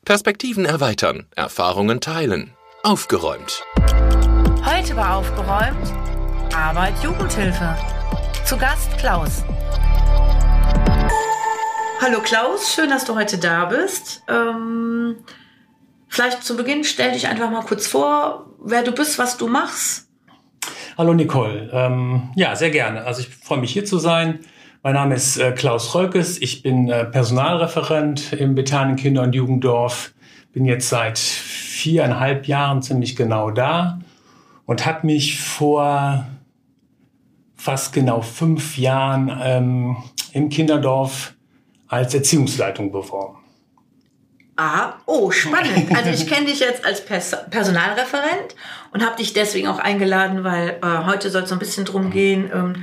Perspektiven erweitern, Erfahrungen teilen. Aufgeräumt. Heute war aufgeräumt Arbeit Jugendhilfe. Zu Gast Klaus. Hallo Klaus, schön, dass du heute da bist. Vielleicht zu Beginn stell dich einfach mal kurz vor, wer du bist, was du machst. Hallo Nicole, ja, sehr gerne. Also ich freue mich hier zu sein. Mein Name ist Klaus Rölkes. Ich bin Personalreferent im Bethanien Kinder- und Jugenddorf. Bin jetzt seit 4,5 Jahren ziemlich genau da und habe mich vor fast genau 5 Jahren im Kinderdorf als Erziehungsleitung beworben. Ah, oh, spannend. Also ich kenne dich jetzt als Personalreferent und habe dich deswegen auch eingeladen, weil heute soll es so ein bisschen drum gehen,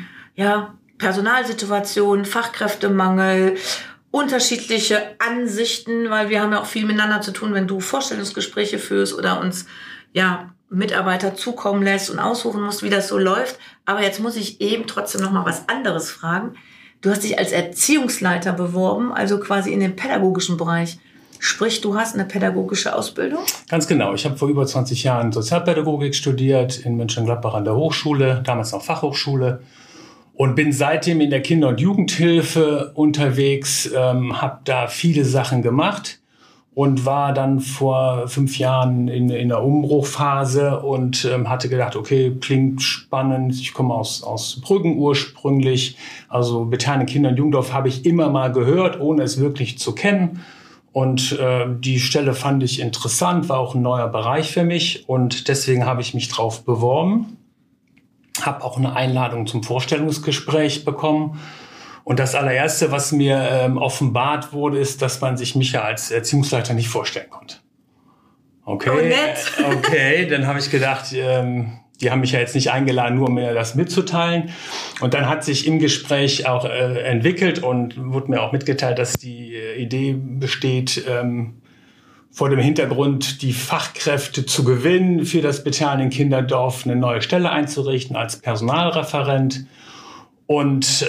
Personalsituation, Fachkräftemangel, unterschiedliche Ansichten, weil wir haben ja auch viel miteinander zu tun, wenn du Vorstellungsgespräche führst oder uns Mitarbeiter zukommen lässt und aussuchen musst, wie das so läuft. Aber jetzt muss ich eben trotzdem noch mal was anderes fragen. Du hast dich als Erziehungsleiter beworben, also quasi in den pädagogischen Bereich. Sprich, du hast eine pädagogische Ausbildung? Ganz genau. Ich habe vor über 20 Jahren Sozialpädagogik studiert in Mönchengladbach an der Hochschule, damals noch Fachhochschule. Und bin seitdem in der Kinder- und Jugendhilfe unterwegs, habe da viele Sachen gemacht und war dann vor 5 Jahren in der Umbruchphase und hatte gedacht, okay, klingt spannend. Ich komme aus Brüggen ursprünglich. Also Bethanien Kinder- und Jugenddorf habe ich immer mal gehört, ohne es wirklich zu kennen. Und die Stelle fand ich interessant, war auch ein neuer Bereich für mich. Und deswegen habe ich mich drauf beworben. Habe auch eine Einladung zum Vorstellungsgespräch bekommen. Und das allererste, was mir offenbart wurde, ist, dass man sich mich ja als Erziehungsleiter nicht vorstellen konnte. Okay, oh, nett. Okay, dann habe ich gedacht, die haben mich ja jetzt nicht eingeladen, nur um mir das mitzuteilen. Und dann hat sich im Gespräch auch entwickelt und wurde mir auch mitgeteilt, dass die Idee besteht, vor dem Hintergrund, die Fachkräfte zu gewinnen, für das Bethanien Kinderdorf eine neue Stelle einzurichten als Personalreferent. Und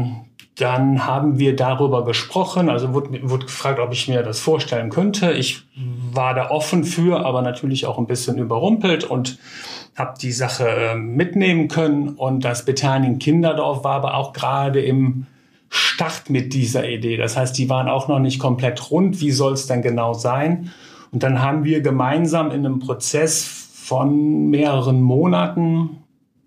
dann haben wir darüber gesprochen. Also wurde gefragt, ob ich mir das vorstellen könnte. Ich war da offen für, aber natürlich auch ein bisschen überrumpelt und habe die Sache mitnehmen können. Und das Bethanien Kinderdorf war aber auch gerade im Start mit dieser Idee. Das heißt, die waren auch noch nicht komplett rund. Wie soll es denn genau sein? Und dann haben wir gemeinsam in einem Prozess von mehreren Monaten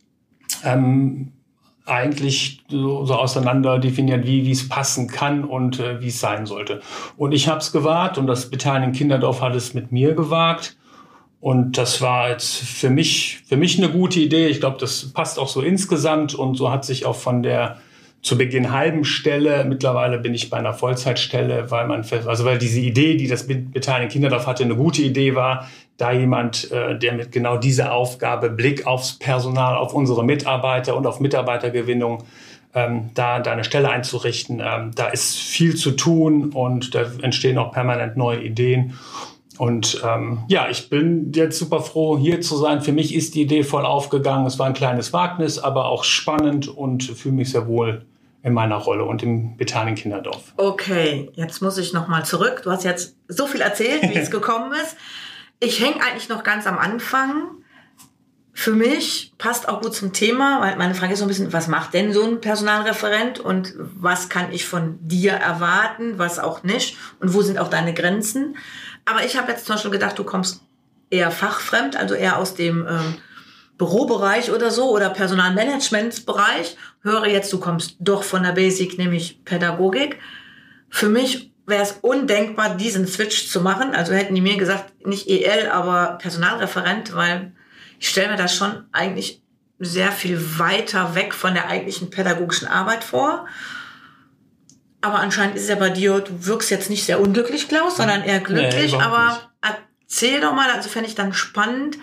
eigentlich so auseinander definiert, wie es passen kann und wie es sein sollte. Und ich habe es gewagt und das Bethanien Kinderdorf hat es mit mir gewagt. Und das war jetzt für mich eine gute Idee. Ich glaube, das passt auch so insgesamt. Und so hat sich auch von der zu Beginn halben Stelle, mittlerweile bin ich bei einer Vollzeitstelle, weil diese Idee, die das Bethanien Kinderdorf hatte, eine gute Idee war, da jemand, der mit genau dieser Aufgabe, Blick aufs Personal, auf unsere Mitarbeiter und auf Mitarbeitergewinnung, da eine Stelle einzurichten. Da ist viel zu tun und da entstehen auch permanent neue Ideen. Und ich bin jetzt super froh, hier zu sein. Für mich ist die Idee voll aufgegangen. Es war ein kleines Wagnis, aber auch spannend und fühle mich sehr wohl in meiner Rolle und im Bethanien Kinderdorf. Okay, jetzt muss ich noch mal zurück. Du hast jetzt so viel erzählt, wie es gekommen ist. Ich hänge eigentlich noch ganz am Anfang. Für mich passt auch gut zum Thema, weil meine Frage ist so ein bisschen, was macht denn so ein Personalreferent und was kann ich von dir erwarten, was auch nicht und wo sind auch deine Grenzen? Aber ich habe jetzt zum Beispiel gedacht, du kommst eher fachfremd, also eher aus dem Bürobereich oder so oder Personalmanagementsbereich. Höre jetzt, du kommst doch von der Basic, nämlich Pädagogik. Für mich wäre es undenkbar, diesen Switch zu machen. Also hätten die mir gesagt, nicht EL, aber Personalreferent, weil ich stelle mir das schon eigentlich sehr viel weiter weg von der eigentlichen pädagogischen Arbeit vor. Aber anscheinend ist es ja bei dir, du wirkst jetzt nicht sehr unglücklich, Klaus, sondern eher glücklich. Nee, aber erzähl doch mal, also fände ich dann spannend.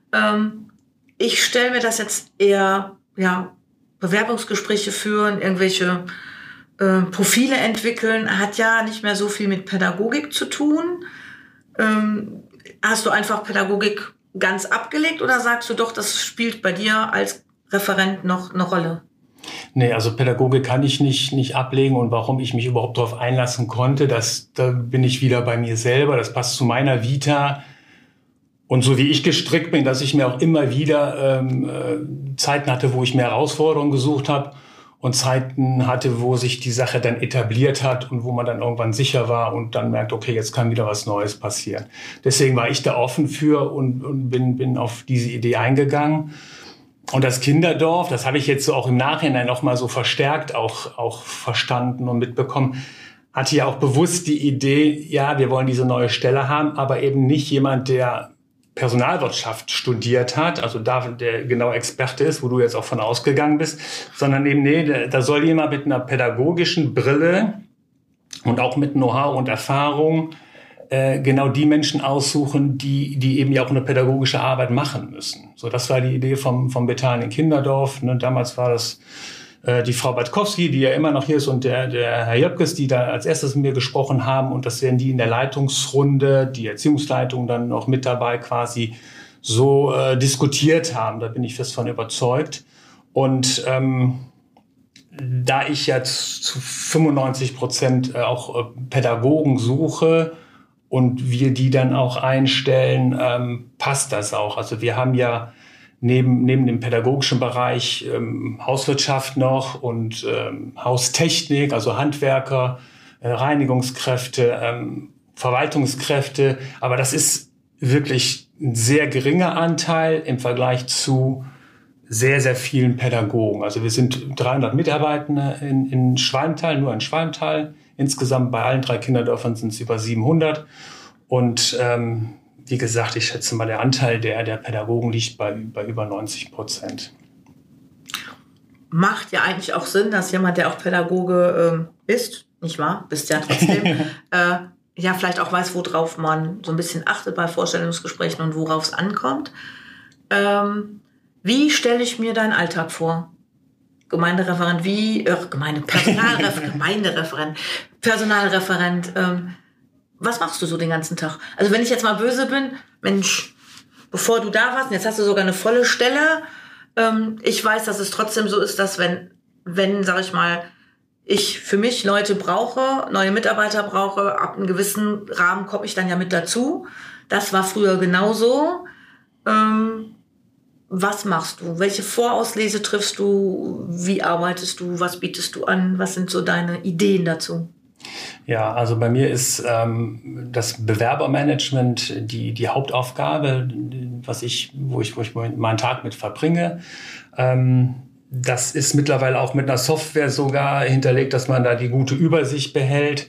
Ich stelle mir das jetzt eher, Bewerbungsgespräche führen, irgendwelche Profile entwickeln, hat ja nicht mehr so viel mit Pädagogik zu tun. Hast du einfach Pädagogik ganz abgelegt oder sagst du doch, das spielt bei dir als Referent noch eine Rolle? Nee, also Pädagogik kann ich nicht ablegen, und warum ich mich überhaupt darauf einlassen konnte, da bin ich wieder bei mir selber, das passt zu meiner Vita. Und so wie ich gestrickt bin, dass ich mir auch immer wieder Zeiten hatte, wo ich mehr Herausforderungen gesucht habe, und Zeiten hatte, wo sich die Sache dann etabliert hat und wo man dann irgendwann sicher war und dann merkt, okay, jetzt kann wieder was Neues passieren. Deswegen war ich da offen für und bin auf diese Idee eingegangen. Und das Kinderdorf, das habe ich jetzt so auch im Nachhinein noch mal so verstärkt auch verstanden und mitbekommen, hatte ja auch bewusst die Idee, ja, wir wollen diese neue Stelle haben, aber eben nicht jemand, der Personalwirtschaft studiert hat, also der genau Experte ist, wo du jetzt auch von ausgegangen bist, sondern eben, da soll jemand mit einer pädagogischen Brille und auch mit Know-how und Erfahrung genau die Menschen aussuchen, die eben ja auch eine pädagogische Arbeit machen müssen. So, das war die Idee vom Bethanien Kinderdorf. Ne? Damals war das die Frau Batkowski, die ja immer noch hier ist, und der Herr Jöpkes, die da als erstes mit mir gesprochen haben. Und das werden die in der Leitungsrunde, die Erziehungsleitung dann noch mit dabei quasi so diskutiert haben. Da bin ich fest von überzeugt. Und da ich jetzt zu 95% auch Pädagogen suche und wir die dann auch einstellen, passt das auch. Also wir haben ja neben dem pädagogischen Bereich Hauswirtschaft noch und Haustechnik, also Handwerker, Reinigungskräfte, Verwaltungskräfte. Aber das ist wirklich ein sehr geringer Anteil im Vergleich zu sehr, sehr vielen Pädagogen. Also wir sind 300 Mitarbeitende in Schwalmtal, nur in Schwalmtal. Insgesamt bei allen 3 Kinderdörfern sind es über 700. Und wie gesagt, ich schätze mal, der Anteil der Pädagogen liegt bei über 90%. Macht ja eigentlich auch Sinn, dass jemand, der auch Pädagoge ist, nicht wahr? Bist ja trotzdem, ja, vielleicht auch weiß, worauf man so ein bisschen achtet bei Vorstellungsgesprächen und worauf es ankommt. Wie stelle ich mir deinen Alltag vor? Gemeindereferent, Personalreferent, was machst du so den ganzen Tag? Also wenn ich jetzt mal böse bin, Mensch, bevor du da warst, und jetzt hast du sogar eine volle Stelle, ich weiß, dass es trotzdem so ist, dass wenn, sag ich mal, ich für mich Leute brauche, neue Mitarbeiter brauche, ab einem gewissen Rahmen komme ich dann ja mit dazu. Das war früher genauso. Was machst du? Welche Vorauslese triffst du? Wie arbeitest du? Was bietest du an? Was sind so deine Ideen dazu? Ja, also bei mir ist das Bewerbermanagement die Hauptaufgabe, wo ich meinen Tag mit verbringe. Das ist mittlerweile auch mit einer Software sogar hinterlegt, dass man da die gute Übersicht behält.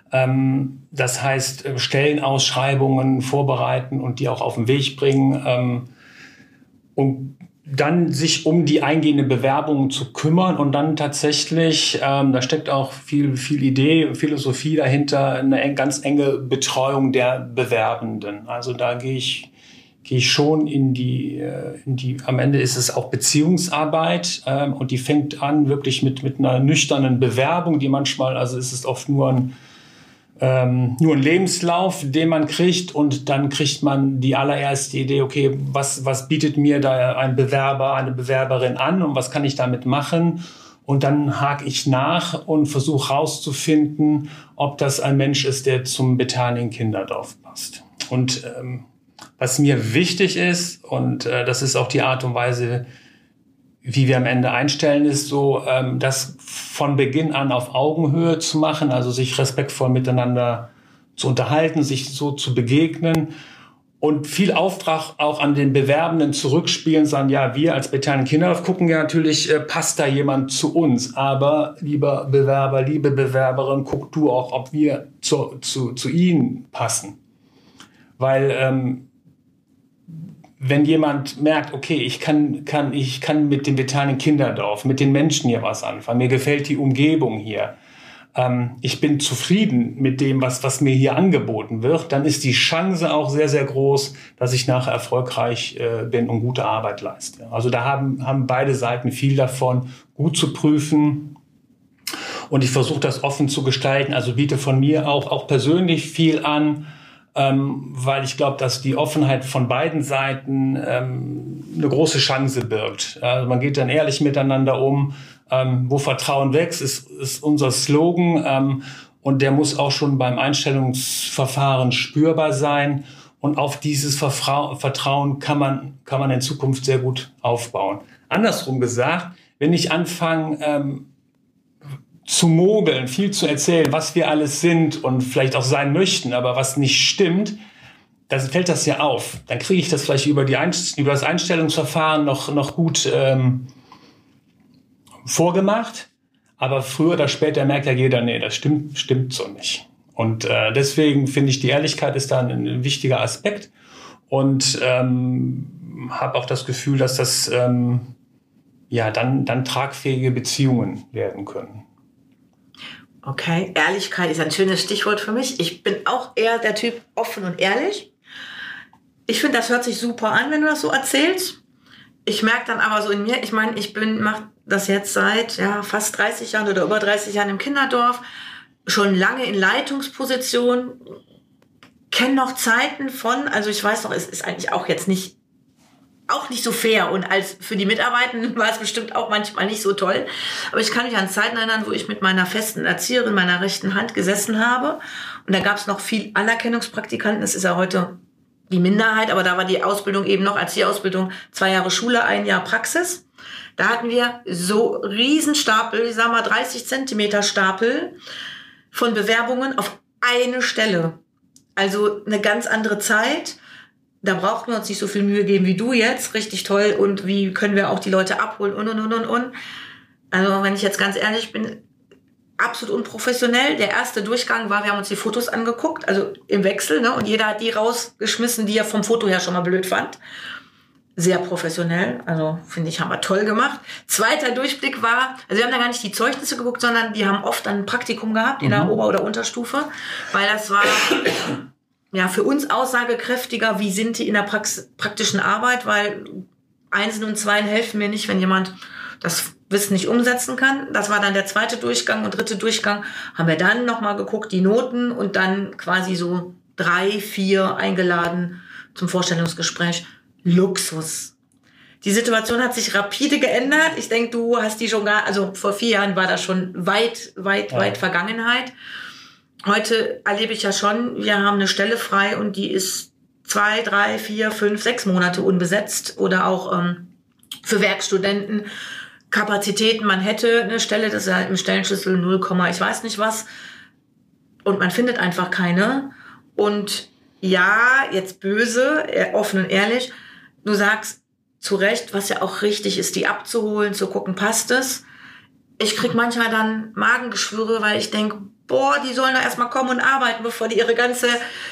Das heißt, Stellenausschreibungen vorbereiten und die auch auf den Weg bringen. Und dann sich um die eingehende Bewerbung zu kümmern und dann tatsächlich, da steckt auch viel Idee, Philosophie dahinter, eine ganz enge Betreuung der Bewerbenden. Also da gehe ich schon in die, am Ende ist es auch Beziehungsarbeit, und die fängt an wirklich mit einer nüchternen Bewerbung, die manchmal, also es ist oft nur ein Lebenslauf, den man kriegt, und dann kriegt man die allererste Idee, okay, was bietet mir da ein Bewerber, eine Bewerberin an und was kann ich damit machen? Und dann hake ich nach und versuche herauszufinden, ob das ein Mensch ist, der zum Bethanien Kinderdorf passt. Und was mir wichtig ist, und das ist auch die Art und Weise, wie wir am Ende einstellen, ist so, das von Beginn an auf Augenhöhe zu machen, also sich respektvoll miteinander zu unterhalten, sich so zu begegnen und viel Auftrag auch an den Bewerbenden zurückspielen, sagen, ja, wir als Bethanien Kinderdorf gucken ja natürlich, passt da jemand zu uns, aber lieber Bewerber, liebe Bewerberin, guck du auch, ob wir zu Ihnen passen. Weil wenn jemand merkt, okay, ich kann mit dem Bethanien Kinderdorf, mit den Menschen hier was anfangen, mir gefällt die Umgebung hier, ich bin zufrieden mit dem, was mir hier angeboten wird, dann ist die Chance auch sehr, sehr groß, dass ich nachher erfolgreich bin und gute Arbeit leiste. Also da haben beide Seiten viel davon, gut zu prüfen. Und ich versuche das offen zu gestalten, also biete von mir auch persönlich viel an, weil ich glaube, dass die Offenheit von beiden Seiten eine große Chance birgt. Also man geht dann ehrlich miteinander um, Wo Vertrauen wächst, ist unser Slogan. Und der muss auch schon beim Einstellungsverfahren spürbar sein. Und auf dieses Vertrauen kann man in Zukunft sehr gut aufbauen. Andersrum gesagt, wenn ich anfange zu mogeln, viel zu erzählen, was wir alles sind und vielleicht auch sein möchten, aber was nicht stimmt, dann fällt das ja auf. Dann kriege ich das vielleicht über das Einstellungsverfahren noch gut vorgemacht. Aber früher oder später merkt ja jeder, nee, das stimmt so nicht. Und deswegen finde ich, die Ehrlichkeit ist da ein wichtiger Aspekt. Und habe auch das Gefühl, dass das dann tragfähige Beziehungen werden können. Okay, Ehrlichkeit ist ein schönes Stichwort für mich. Ich bin auch eher der Typ offen und ehrlich. Ich finde, das hört sich super an, wenn du das so erzählst. Ich merke dann aber so in mir, ich meine, mache das jetzt seit fast 30 Jahren oder über 30 Jahren im Kinderdorf, schon lange in Leitungsposition, kenne noch Zeiten also ich weiß noch, es ist eigentlich auch jetzt nicht so fair und als für die Mitarbeitenden war es bestimmt auch manchmal nicht so toll. Aber ich kann mich an Zeiten erinnern, wo ich mit meiner festen Erzieherin, meiner rechten Hand gesessen habe und da gab es noch viel Anerkennungspraktikanten, das ist ja heute die Minderheit, aber da war die Ausbildung eben noch Erzieherausbildung, 2 Jahre Schule, 1 Jahr Praxis. Da hatten wir so Riesenstapel, ich sag mal 30 Zentimeter Stapel von Bewerbungen auf eine Stelle. Also eine ganz andere Zeit. Da brauchten wir uns nicht so viel Mühe geben wie du jetzt. Richtig toll. Und wie können wir auch die Leute abholen und. Also wenn ich jetzt ganz ehrlich bin, absolut unprofessionell. Der erste Durchgang war, wir haben uns die Fotos angeguckt, also im Wechsel, ne? Und jeder hat die rausgeschmissen, die er vom Foto her schon mal blöd fand. Sehr professionell, also finde ich, haben wir toll gemacht. Zweiter Durchblick war, also wir haben da gar nicht die Zeugnisse geguckt, sondern die haben oft ein Praktikum gehabt in der Ober- oder Unterstufe, weil das war für uns aussagekräftiger, wie sind die in der praktischen Arbeit, weil Einsen und Zweien helfen mir nicht, wenn jemand das Wissen nicht umsetzen kann. Das war dann der zweite Durchgang und dritte Durchgang haben wir dann nochmal geguckt, die Noten und dann quasi so 3, 4 eingeladen zum Vorstellungsgespräch. Luxus. Die Situation hat sich rapide geändert. Ich denke, du hast die schon also vor 4 Jahren war das schon weit Vergangenheit. Heute erlebe ich ja schon, wir haben eine Stelle frei und die ist 2, 3, 4, 5, 6 Monate unbesetzt oder auch für Werkstudenten Kapazitäten. Man hätte eine Stelle, das ist ja im Stellenschlüssel 0, ich weiß nicht was und man findet einfach keine. Und ja, jetzt böse, offen und ehrlich, du sagst zu Recht, was ja auch richtig ist, die abzuholen, zu gucken, passt es. Ich krieg manchmal dann Magengeschwüre, weil ich denke, die sollen da erstmal kommen und arbeiten, bevor die ihre ganze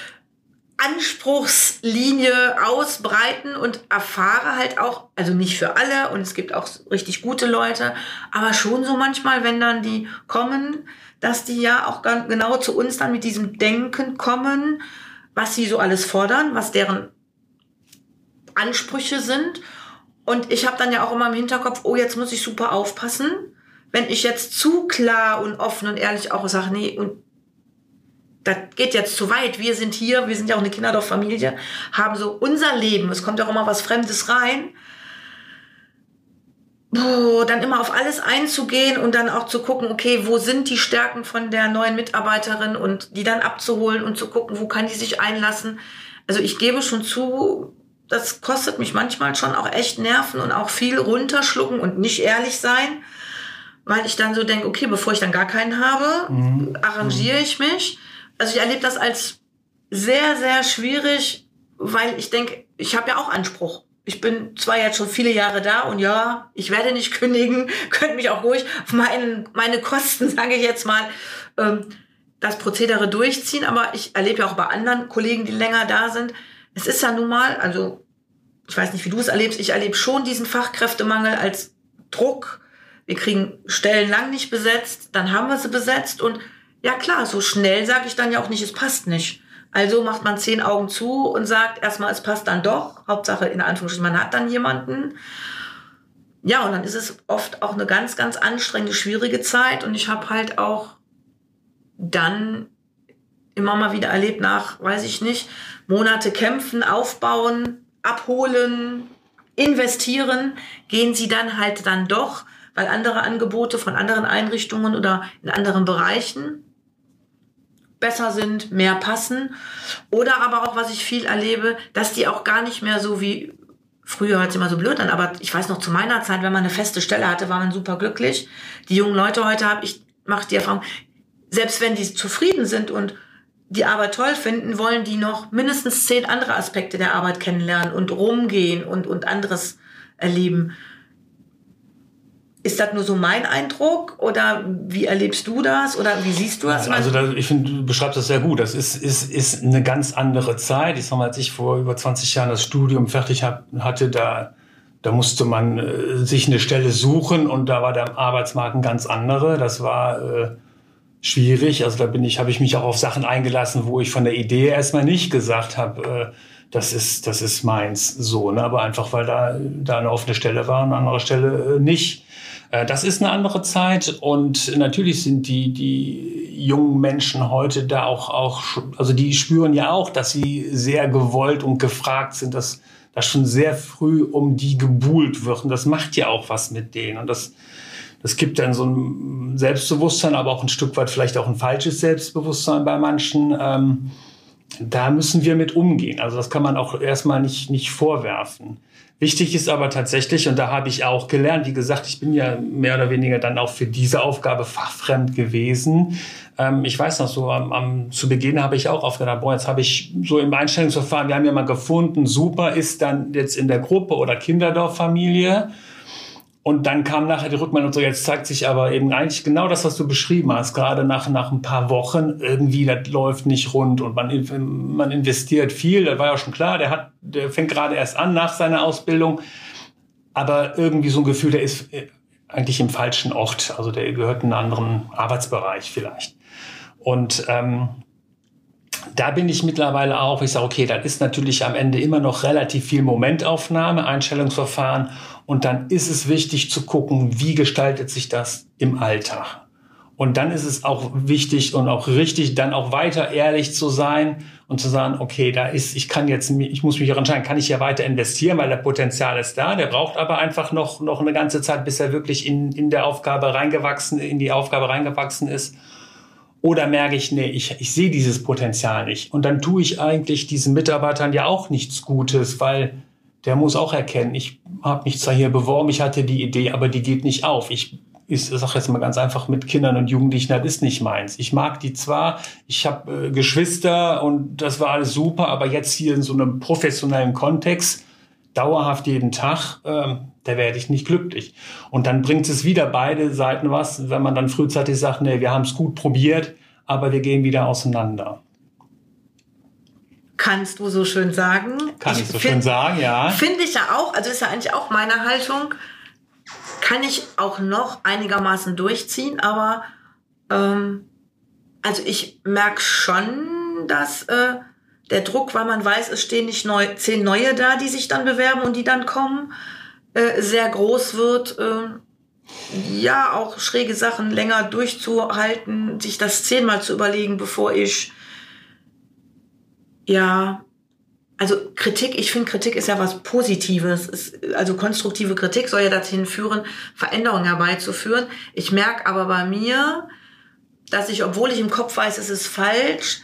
Anspruchslinie ausbreiten und erfahre halt auch, also nicht für alle und es gibt auch richtig gute Leute, aber schon so manchmal, wenn dann die kommen, dass die ja auch genau zu uns dann mit diesem Denken kommen, was sie so alles fordern, was deren Ansprüche sind. Und ich habe dann ja auch immer im Hinterkopf, jetzt muss ich super aufpassen, wenn ich jetzt zu klar und offen und ehrlich auch sage, nee, und das geht jetzt zu weit. Wir sind hier, wir sind ja auch eine Kinderdorffamilie, haben so unser Leben, es kommt ja auch immer was Fremdes rein. Dann immer auf alles einzugehen und dann auch zu gucken, okay, wo sind die Stärken von der neuen Mitarbeiterin und die dann abzuholen und zu gucken, wo kann die sich einlassen. Also ich gebe schon zu, das kostet mich manchmal schon auch echt Nerven und auch viel runterschlucken und nicht ehrlich sein, weil ich dann so denke, okay, bevor ich dann gar keinen habe, arrangiere ich mich. Also ich erlebe das als sehr, sehr schwierig, weil ich denke, ich habe ja auch Anspruch. Ich bin zwar jetzt schon viele Jahre da und ja, ich werde nicht kündigen, könnte mich auch ruhig auf meine Kosten, sage ich jetzt mal, das Prozedere durchziehen, aber ich erlebe ja auch bei anderen Kollegen, die länger da sind, es ist ja nun mal, also ich weiß nicht, wie du es erlebst, ich erlebe schon diesen Fachkräftemangel als Druck. Wir kriegen Stellen lang nicht besetzt, dann haben wir sie besetzt und ja klar, so schnell sage ich dann ja auch nicht, es passt nicht. Also macht man 10 Augen zu und sagt erstmal, es passt dann doch. Hauptsache in Anführungsstrichen, man hat dann jemanden. Ja, und dann ist es oft auch eine ganz, ganz anstrengende, schwierige Zeit. Und ich habe halt auch dann immer mal wieder erlebt nach, weiß ich nicht, Monate kämpfen, aufbauen, abholen, investieren, gehen sie dann halt dann doch, weil andere Angebote von anderen Einrichtungen oder in anderen Bereichen besser sind, mehr passen. Oder aber auch, was ich viel erlebe, dass die auch gar nicht mehr so wie früher, hört sich immer so blöd an, aber ich weiß noch, zu meiner Zeit, wenn man eine feste Stelle hatte, war man super glücklich. Die jungen Leute heute mache die Erfahrung, selbst wenn die zufrieden sind und die Arbeit toll finden, wollen die noch mindestens 10 andere Aspekte der Arbeit kennenlernen und rumgehen und anderes erleben. Ist das nur so mein Eindruck oder wie erlebst du das oder wie siehst du das? Also ich finde, du beschreibst das sehr gut. Das ist eine ganz andere Zeit. Ich sag mal, als ich vor über 20 Jahren das Studium fertig hatte, da musste man sich eine Stelle suchen und da war der Arbeitsmarkt ein ganz andere. Das war schwierig. Also habe ich mich auch auf Sachen eingelassen, wo ich von der Idee erstmal nicht gesagt habe, das ist meins, so, ne? Aber einfach, weil da eine offene Stelle war und eine andere Stelle nicht. Das ist eine andere Zeit und natürlich sind die jungen Menschen heute da auch, also die spüren ja auch, dass sie sehr gewollt und gefragt sind, dass schon sehr früh um die gebuhlt wird und das macht ja auch was mit denen und das gibt dann so ein Selbstbewusstsein, aber auch ein Stück weit vielleicht auch ein falsches Selbstbewusstsein bei manchen. Da müssen wir mit umgehen. Also das kann man auch erstmal nicht vorwerfen. Wichtig ist aber tatsächlich, und da habe ich auch gelernt, wie gesagt, ich bin ja mehr oder weniger dann auch für diese Aufgabe fachfremd gewesen. Ich weiß noch so, zu Beginn habe ich auch aufgedacht, jetzt habe ich so im Einstellungsverfahren, wir haben ja mal gefunden, super ist dann jetzt in der Gruppe oder Kinderdorffamilie. Und dann kam nachher die Rückmeldung, so jetzt zeigt sich aber eben eigentlich genau das, was du beschrieben hast. Gerade nach ein paar Wochen irgendwie, das läuft nicht rund und man investiert viel. Das war ja schon klar, der fängt gerade erst an nach seiner Ausbildung. Aber irgendwie so ein Gefühl, der ist eigentlich im falschen Ort. Also der gehört in einen anderen Arbeitsbereich vielleicht. Und da bin ich mittlerweile auch, ich sage, okay, das ist natürlich am Ende immer noch relativ viel Momentaufnahme, Einstellungsverfahren. Und dann ist es wichtig zu gucken, wie gestaltet sich das im Alltag. Und dann ist es auch wichtig und auch richtig, dann auch weiter ehrlich zu sein und zu sagen, okay, ich muss mich auch entscheiden, kann ich ja weiter investieren, weil der Potenzial ist da. Der braucht aber einfach noch eine ganze Zeit, bis er wirklich in die Aufgabe reingewachsen ist. Oder merke ich, nee, ich sehe dieses Potenzial nicht. Und dann tue ich eigentlich diesen Mitarbeitern ja auch nichts Gutes, weil der muss auch erkennen, ich habe mich zwar hier beworben, ich hatte die Idee, aber die geht nicht auf. Ich sage jetzt mal ganz einfach, mit Kindern und Jugendlichen, das ist nicht meins. Ich mag die zwar, ich habe Geschwister und das war alles super, aber jetzt hier in so einem professionellen Kontext, dauerhaft jeden Tag, da werde ich nicht glücklich. Und dann bringt es wieder beide Seiten was, wenn man dann frühzeitig sagt, nee, wir haben es gut probiert, aber wir gehen wieder auseinander. Kannst du so schön sagen. Schön sagen, ja. Finde ich ja auch, also ist ja eigentlich auch meine Haltung, kann ich auch noch einigermaßen durchziehen, aber also ich merke schon, dass der Druck, weil man weiß, es stehen nicht 10 Neue da, die sich dann bewerben und die dann kommen, sehr groß wird. Ja, auch schräge Sachen länger durchzuhalten, sich das 10-mal zu überlegen, bevor ich also ich finde, Kritik ist ja was Positives. Also konstruktive Kritik soll ja dahin führen, Veränderungen herbeizuführen. Ich merke aber bei mir, dass ich, obwohl ich im Kopf weiß, es ist falsch,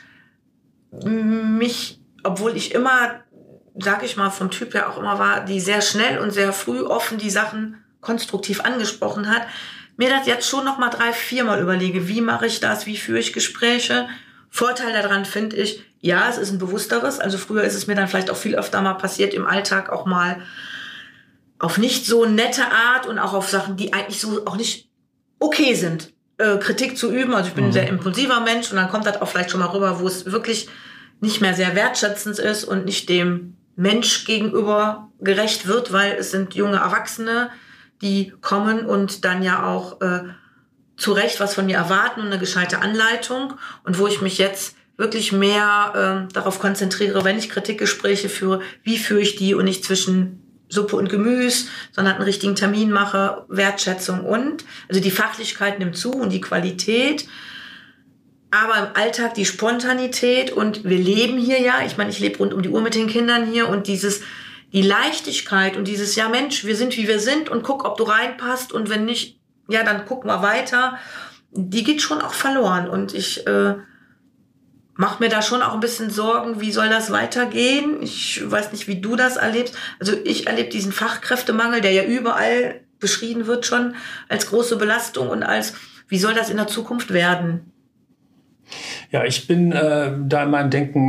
obwohl ich immer, sag ich mal, vom Typ her auch immer war, die sehr schnell und sehr früh offen die Sachen konstruktiv angesprochen hat, mir das jetzt schon noch mal 3-4 Mal überlege, wie mache ich das, wie führe ich Gespräche. Vorteil daran finde ich, ja, es ist ein bewussteres, also früher ist es mir dann vielleicht auch viel öfter mal passiert, im Alltag auch mal auf nicht so nette Art und auch auf Sachen, die eigentlich so auch nicht okay sind, Kritik zu üben. Also ich bin ein sehr impulsiver Mensch und dann kommt das auch vielleicht schon mal rüber, wo es wirklich nicht mehr sehr wertschätzend ist und nicht dem Mensch gegenüber gerecht wird, weil es sind junge Erwachsene, die kommen und dann ja auch zu Recht was von mir erwarten und eine gescheite Anleitung. Und wo ich mich jetzt wirklich mehr darauf konzentriere, wenn ich Kritikgespräche führe, wie führe ich die und nicht zwischen Suppe und Gemüse, sondern einen richtigen Termin mache, Wertschätzung also die Fachlichkeit nimmt zu und die Qualität, aber im Alltag die Spontanität und wir leben hier ja, ich meine, ich lebe rund um die Uhr mit den Kindern hier und die Leichtigkeit und dieses, ja Mensch, wir sind wie wir sind und guck, ob du reinpasst und wenn nicht, ja, dann gucken wir weiter, die geht schon auch verloren. Und ich mache mir da schon auch ein bisschen Sorgen, wie soll das weitergehen? Ich weiß nicht, wie du das erlebst. Also ich erlebe diesen Fachkräftemangel, der ja überall beschrieben wird schon als große Belastung und als, wie soll das in der Zukunft werden? Ja, ich bin da in meinem Denken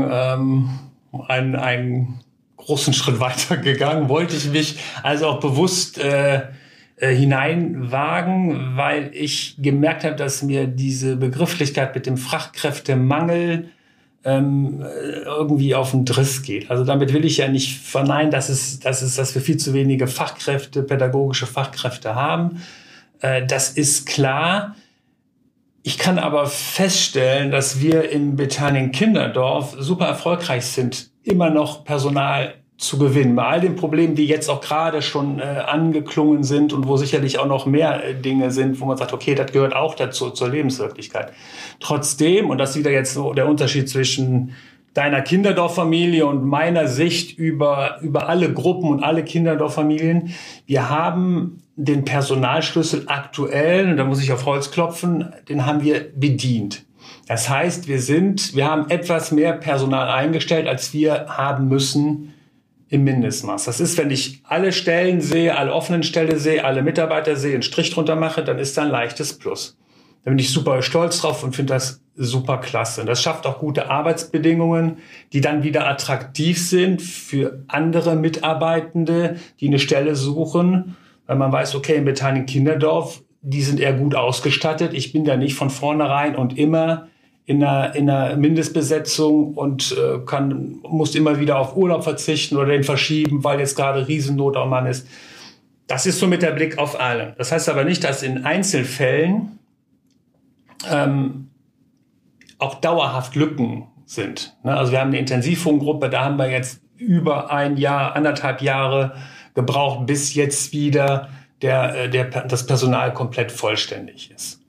einen großen Schritt weiter gegangen. Wollte ich mich also auch bewusst hineinwagen, weil ich gemerkt habe, dass mir diese Begrifflichkeit mit dem Fachkräftemangel irgendwie auf den Driss geht. Also damit will ich ja nicht verneinen, dass wir viel zu wenige Fachkräfte, pädagogische Fachkräfte haben. Das ist klar. Ich kann aber feststellen, dass wir im Bethanien-Kinderdorf super erfolgreich sind, immer noch Personal zu gewinnen. Bei all den Problemen, die jetzt auch gerade schon angeklungen sind und wo sicherlich auch noch mehr Dinge sind, wo man sagt, okay, das gehört auch dazu, zur Lebenswirklichkeit. Trotzdem, und das ist wieder jetzt so der Unterschied zwischen deiner Kinderdorffamilie und meiner Sicht über alle Gruppen und alle Kinderdorffamilien, wir haben den Personalschlüssel aktuell, und da muss ich auf Holz klopfen, den haben wir bedient. Das heißt, wir haben etwas mehr Personal eingestellt, als wir haben müssen im Mindestmaß. Das ist, wenn ich alle Stellen sehe, alle offenen Stellen sehe, alle Mitarbeiter sehe, einen Strich drunter mache, dann ist da ein leichtes Plus. Da bin ich super stolz drauf und finde das super klasse. Und das schafft auch gute Arbeitsbedingungen, die dann wieder attraktiv sind für andere Mitarbeitende, die eine Stelle suchen, weil man weiß, okay, im Bethanien-Kinderdorf, die sind eher gut ausgestattet. Ich bin da nicht von vornherein und immer in einer Mindestbesetzung und muss immer wieder auf Urlaub verzichten oder den verschieben, weil jetzt gerade Riesennot am Mann ist. Das ist so mit der Blick auf alle. Das heißt aber nicht, dass in Einzelfällen auch dauerhaft Lücken sind. Also wir haben eine Intensivwohngruppe, da haben wir jetzt über 1,5 Jahre gebraucht, bis jetzt wieder das Personal komplett vollständig ist.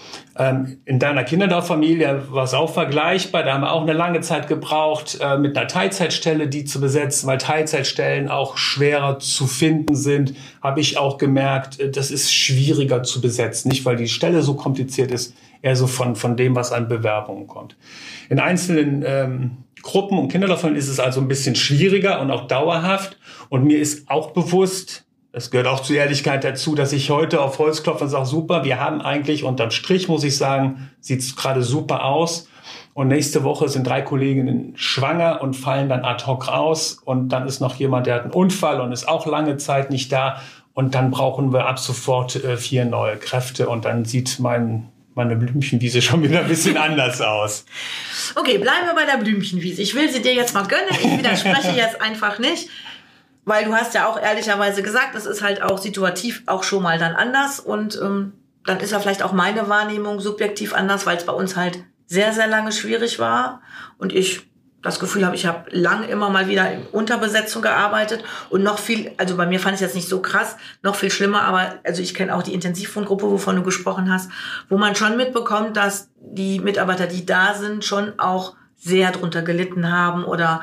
In deiner Kinderdorffamilie war es auch vergleichbar. Da haben wir auch eine lange Zeit gebraucht, mit einer Teilzeitstelle die zu besetzen, weil Teilzeitstellen auch schwerer zu finden sind. Habe ich auch gemerkt, das ist schwieriger zu besetzen. Nicht, weil die Stelle so kompliziert ist, eher so von dem, was an Bewerbungen kommt. In einzelnen Gruppen und Kinderdorffamilien ist es also ein bisschen schwieriger und auch dauerhaft. Und mir ist auch bewusst, es gehört auch zur Ehrlichkeit dazu, dass ich heute auf Holz klopfe und sage, super, wir haben eigentlich unterm Strich, muss ich sagen, sieht es gerade super aus. Und nächste Woche sind 3 Kolleginnen schwanger und fallen dann ad hoc aus. Und dann ist noch jemand, der hat einen Unfall und ist auch lange Zeit nicht da. Und dann brauchen wir ab sofort 4 neue Kräfte. Und dann sieht meine Blümchenwiese schon wieder ein bisschen anders aus. Okay, bleiben wir bei der Blümchenwiese. Ich will sie dir jetzt mal gönnen. Ich widerspreche jetzt einfach nicht. Weil du hast ja auch ehrlicherweise gesagt, es ist halt auch situativ auch schon mal dann anders. Und dann ist ja vielleicht auch meine Wahrnehmung subjektiv anders, weil es bei uns halt sehr, sehr lange schwierig war. Und ich das Gefühl habe, ich habe lange immer mal wieder in Unterbesetzung gearbeitet. Und noch viel, also bei mir fand ich es jetzt nicht so krass, noch viel schlimmer. Aber also ich kenne auch die Intensivwohngruppe, wovon du gesprochen hast, wo man schon mitbekommt, dass die Mitarbeiter, die da sind, schon auch sehr drunter gelitten haben oder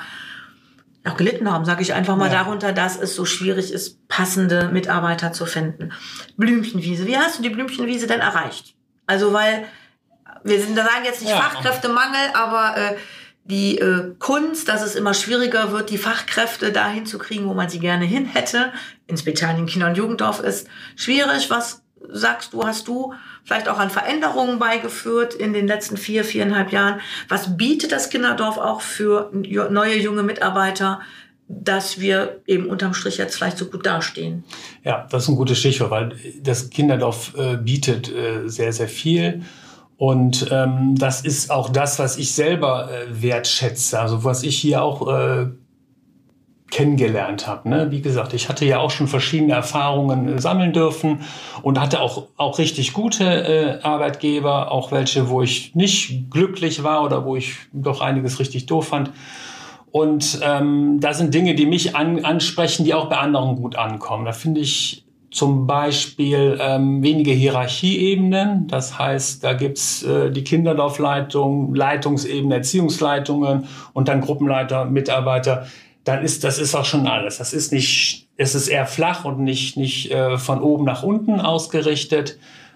auch gelitten haben, sage ich einfach mal, darunter, dass es so schwierig ist, passende Mitarbeiter zu finden. Blümchenwiese. Wie hast du die Blümchenwiese denn erreicht? Also, weil wir sagen jetzt nicht Fachkräftemangel, aber die Kunst, dass es immer schwieriger wird, die Fachkräfte dahin zu kriegen, wo man sie gerne hin hätte, ins Bethanien-Kinder- und Jugenddorf, ist schwierig. Was sagst du, hast du vielleicht auch an Veränderungen beigeführt in den letzten 4,5 Jahren? Was bietet das Kinderdorf auch für neue, junge Mitarbeiter, dass wir eben unterm Strich jetzt vielleicht so gut dastehen? Ja, das ist ein gutes Stichwort, weil das Kinderdorf bietet sehr, sehr viel. Und das ist auch das, was ich selber wertschätze. Also was ich hier auch kennengelernt habe. Ne? Wie gesagt, ich hatte ja auch schon verschiedene Erfahrungen sammeln dürfen und hatte auch richtig gute Arbeitgeber, auch welche, wo ich nicht glücklich war oder wo ich doch einiges richtig doof fand. Und da sind Dinge, die mich ansprechen, die auch bei anderen gut ankommen. Da finde ich zum Beispiel wenige Hierarchieebenen. Das heißt, da gibt's die Kinderdorfleitung, Leitungsebene, Erziehungsleitungen und dann Gruppenleiter, Mitarbeiter. Das ist auch schon alles. Es ist eher flach und nicht von oben nach unten ausgerichtet.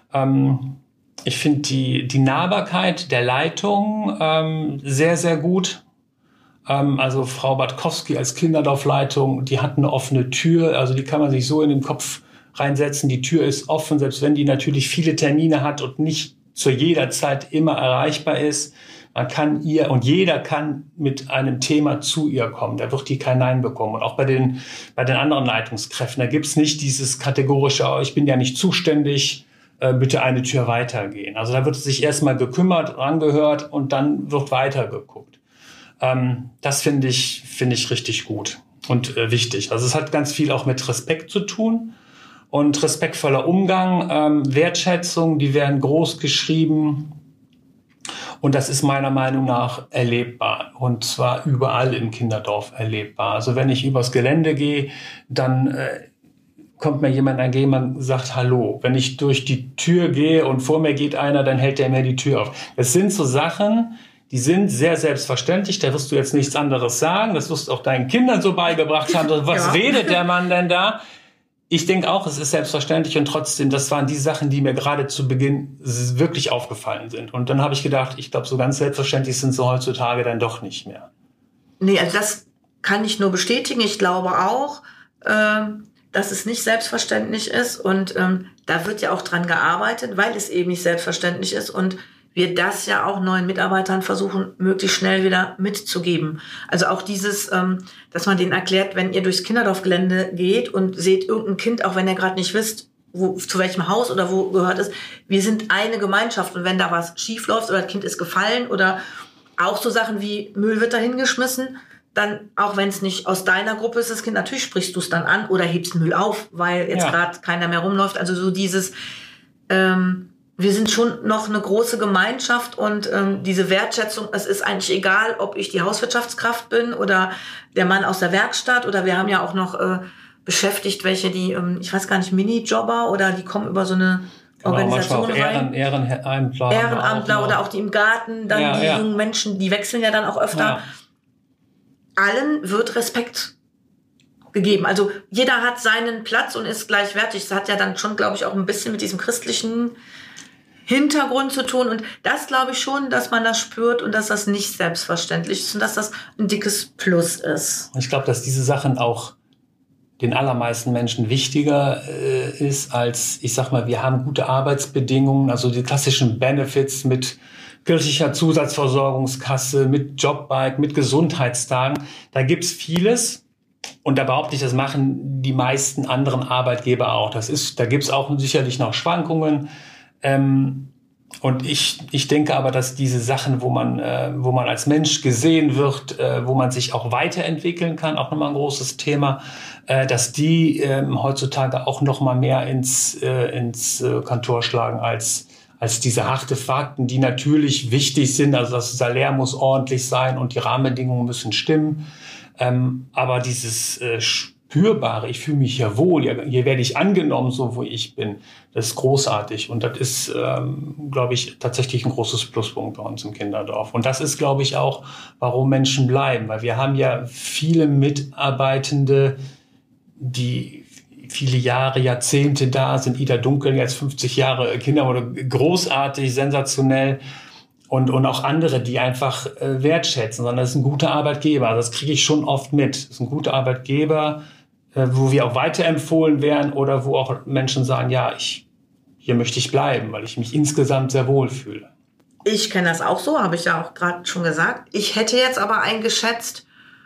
Ich finde die Nahbarkeit der Leitung sehr, sehr gut. Also Frau Bartkowski als Kinderdorfleitung, die hat eine offene Tür, also die kann man sich so in den Kopf reinsetzen. Die Tür ist offen, selbst wenn die natürlich viele Termine hat und nicht zu jeder Zeit immer erreichbar ist. Man kann ihr und jeder kann mit einem Thema zu ihr kommen. Da wird die kein Nein bekommen. Und auch bei den anderen Leitungskräften, da gibt's nicht dieses kategorische, ich bin ja nicht zuständig, bitte eine Tür weitergehen. Also da wird sich erstmal gekümmert, angehört und dann wird weitergeguckt. Das finde ich richtig gut und wichtig. Also es hat ganz viel auch mit Respekt zu tun und respektvoller Umgang, Wertschätzung, die werden groß geschrieben und das ist meiner Meinung nach erlebbar und zwar überall im Kinderdorf erlebbar. Also wenn ich übers Gelände gehe, dann kommt mir jemand entgegen, man sagt Hallo. Wenn ich durch die Tür gehe und vor mir geht einer, dann hält der mir die Tür auf. Das sind so Sachen, die sind sehr selbstverständlich. Da wirst du jetzt nichts anderes sagen. Das wirst du auch deinen Kindern so beigebracht haben. Was redet der Mann denn da? Ich denke auch, es ist selbstverständlich. Und trotzdem, das waren die Sachen, die mir gerade zu Beginn wirklich aufgefallen sind. Und dann habe ich gedacht, ich glaube, so ganz selbstverständlich sind sie heutzutage dann doch nicht mehr. Nee, also das kann ich nur bestätigen. Ich glaube auch, dass es nicht selbstverständlich ist. Und da wird ja auch dran gearbeitet, weil es eben nicht selbstverständlich ist. Und wir das ja auch neuen Mitarbeitern versuchen, möglichst schnell wieder mitzugeben. Also auch dieses, dass man denen erklärt, wenn ihr durchs Kinderdorfgelände geht und seht irgendein Kind, auch wenn ihr gerade nicht wisst, zu welchem Haus oder wo gehört es, wir sind eine Gemeinschaft. Und wenn da was schief läuft oder das Kind ist gefallen oder auch so Sachen wie Müll wird da hingeschmissen, dann, auch wenn es nicht aus deiner Gruppe ist, das Kind, natürlich sprichst du es dann an oder hebst Müll auf, weil jetzt gerade keiner mehr rumläuft. Also so dieses, wir sind schon noch eine große Gemeinschaft und diese Wertschätzung, es ist eigentlich egal, ob ich die Hauswirtschaftskraft bin oder der Mann aus der Werkstatt oder wir haben ja auch noch beschäftigt, welche die, ich weiß gar nicht, Minijobber oder die kommen über so eine Organisation rein. Ehrenamtler oder auch die im Garten, dann die jungen Menschen, die wechseln ja dann auch öfter. Ja. Allen wird Respekt gegeben. Also jeder hat seinen Platz und ist gleichwertig. Das hat ja dann schon, glaube ich, auch ein bisschen mit diesem christlichen Hintergrund zu tun. Und das glaube ich schon, dass man das spürt und dass das nicht selbstverständlich ist und dass das ein dickes Plus ist. Ich glaube, dass diese Sachen auch den allermeisten Menschen wichtiger ist als, ich sag mal, wir haben gute Arbeitsbedingungen, also die klassischen Benefits mit kirchlicher Zusatzversorgungskasse, mit Jobbike, mit Gesundheitstagen. Da gibt's vieles. Und da behaupte ich, das machen die meisten anderen Arbeitgeber auch. Da gibt's auch sicherlich noch Schwankungen. Und ich denke aber, dass diese Sachen, wo man als Mensch gesehen wird, wo man sich auch weiterentwickeln kann, auch nochmal ein großes Thema, dass die heutzutage auch nochmal mehr ins Kantor schlagen als diese harte Fakten, die natürlich wichtig sind. Also das Salär muss ordentlich sein und die Rahmenbedingungen müssen stimmen. Aber dieses Spürbare, ich fühle mich hier wohl, hier werde ich angenommen, so wo ich bin, das ist großartig. Und das ist, glaube ich, tatsächlich ein großes Pluspunkt bei uns im Kinderdorf. Und das ist, glaube ich, auch, warum Menschen bleiben. Weil wir haben ja viele Mitarbeitende, die viele Jahre, Jahrzehnte da sind. Ida Dunkel, jetzt 50 Jahre Kinder, oder großartig, sensationell. Und auch andere, die einfach wertschätzen, sondern das ist ein guter Arbeitgeber. Das kriege ich schon oft mit. Das ist ein guter Arbeitgeber, wo wir auch weiterempfohlen werden oder wo auch Menschen sagen, ja, hier möchte ich bleiben, weil ich mich insgesamt sehr wohl fühle. Ich kenne das auch so, habe ich ja auch gerade schon gesagt. Ich hätte jetzt aber eingeschätzt,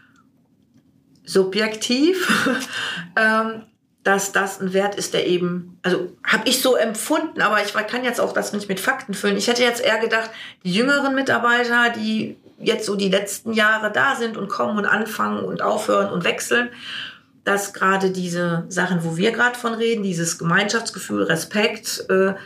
subjektiv, dass das ein Wert ist, der eben, also habe ich so empfunden, aber ich kann jetzt auch das nicht mit Fakten füllen. Ich hätte jetzt eher gedacht, die jüngeren Mitarbeiter, die jetzt so die letzten Jahre da sind und kommen und anfangen und aufhören und wechseln, dass gerade diese Sachen, wo wir gerade von reden, dieses Gemeinschaftsgefühl, Respekt,